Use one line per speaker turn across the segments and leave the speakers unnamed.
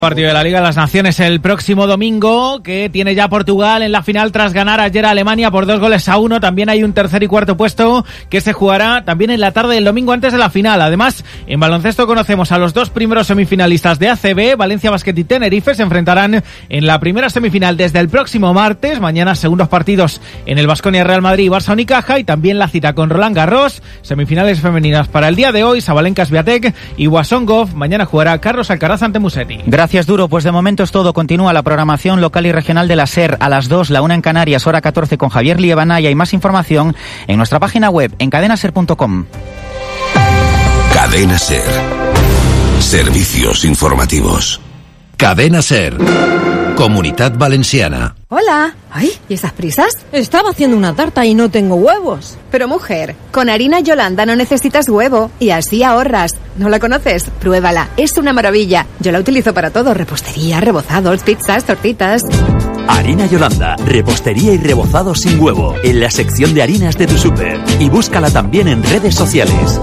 Partido de la Liga de las Naciones el próximo domingo, que tiene ya Portugal en la final tras ganar ayer a Alemania por 2-1. También hay un tercer y cuarto puesto que se jugará también en la tarde del domingo antes de la final. Además, en baloncesto conocemos a los dos primeros semifinalistas de ACB. Valencia Basket y Tenerife se enfrentarán en la primera semifinal desde el próximo martes. Mañana segundos partidos en el Baskonia Real Madrid y Barça Unicaja, y también la cita con Roland Garros. Semifinales femeninas para el día de hoy, Sabalenka Swiatek y Wasongov. Mañana jugará Carlos Alcaraz ante Musetti.
Gracias, Duro. Pues de momento es todo. Continúa la programación local y regional de la SER a las 2, la 1 en Canarias, hora 14 con Javier Liebana, y hay más información en nuestra página web en cadenaser.com.
Cadena SER. Servicios informativos. Cadena SER. Comunitat Valenciana.
Hola. Ay, ¿y esas prisas?
Estaba haciendo una tarta y no tengo huevos.
Pero mujer, con harina Yolanda no necesitas huevo y así ahorras. ¿No la conoces? Pruébala, es una maravilla. Yo la utilizo para todo: repostería, rebozados, pizzas, tortitas.
Harina Yolanda, repostería y rebozados sin huevo, en la sección de harinas de tu súper. Y búscala también en redes sociales.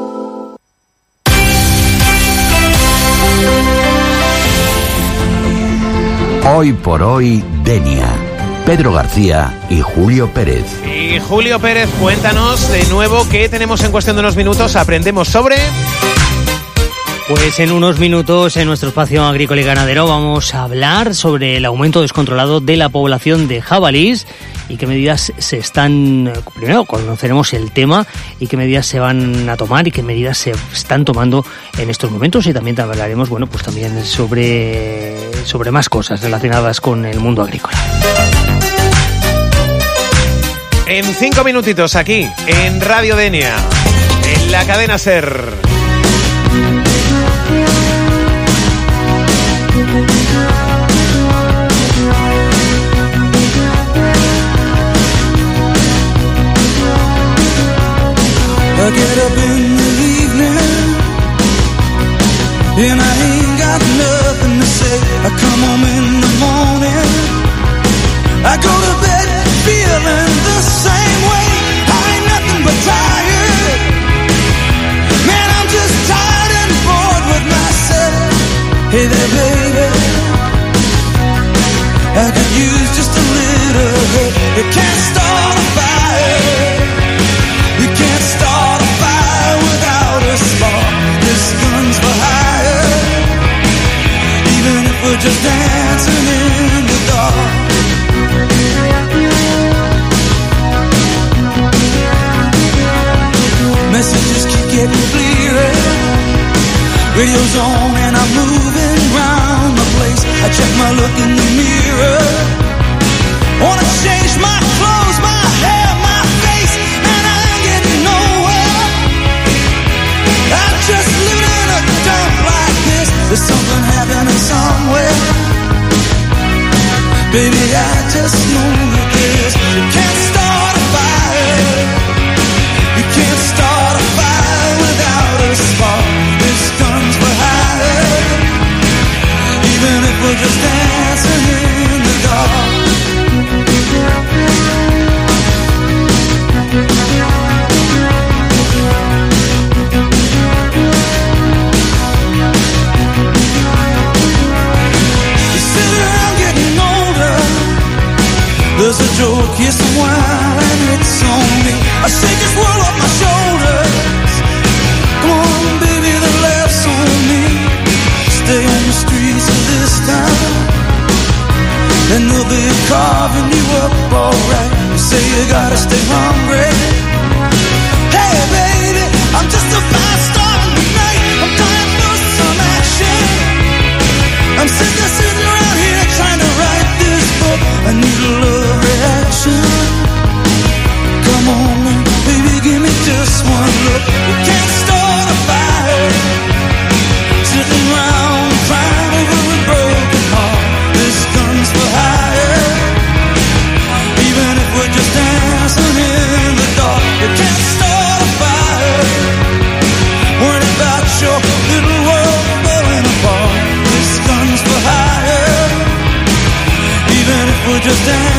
Hoy por hoy, Denia. Pedro García y Julio Pérez.
Y Julio Pérez, cuéntanos de nuevo qué tenemos en cuestión de unos minutos. Aprendemos sobre...
Pues en unos minutos, en nuestro espacio agrícola y ganadero, vamos a hablar sobre el aumento descontrolado de la población de jabalís y qué medidas se están... Primero conoceremos el tema y qué medidas se van a tomar y qué medidas se están tomando en estos momentos, y también hablaremos, bueno, pues también sobre más cosas relacionadas con el mundo agrícola.
En 5 minutitos aquí, en Radio Denia, en la cadena SER.
I get up in the evening and I ain't got nothing to say. I come home in the morning, I go to bed feeling the same way. I ain't nothing but tired, man, I'm just tired and bored with myself. Hey there baby, I could use just a little help. You can't start a fire, you can't start a fire without a spark. This gun's for hire, even if we're just dancing in the dark. Messages keep getting clearer, radio's on and I'm moving round the place. I check my look in the mirror, wanna change my clothes, my hair, my face, and I ain't getting nowhere. I'm just living in a dump like this. There's something happening somewhere. Baby, I just know that this. You can't start a fire, you can't start a fire without a spark. This gun's for hire, even if we're just dancing in the dark. There's a joke, here's some wine, and it's on me. I shake this world off my shoulders. Come on, baby, the laugh's on me. Stay on the streets of this town, and they'll be carving you up alright. You say you gotta stay hungry. Hey, baby, I'm just a fast star tonight. I'm dying for some action. I'm sick of sitting around here trying to write this book. I need a love reaction. Come on, baby, give me just one look. You can't start a fire, sitting around crying over a broken heart. This gun's for hire, even if we're just dancing in the dark. You can't start a fire, worried about your little world falling apart. This gun's for hire, even if we're just dancing.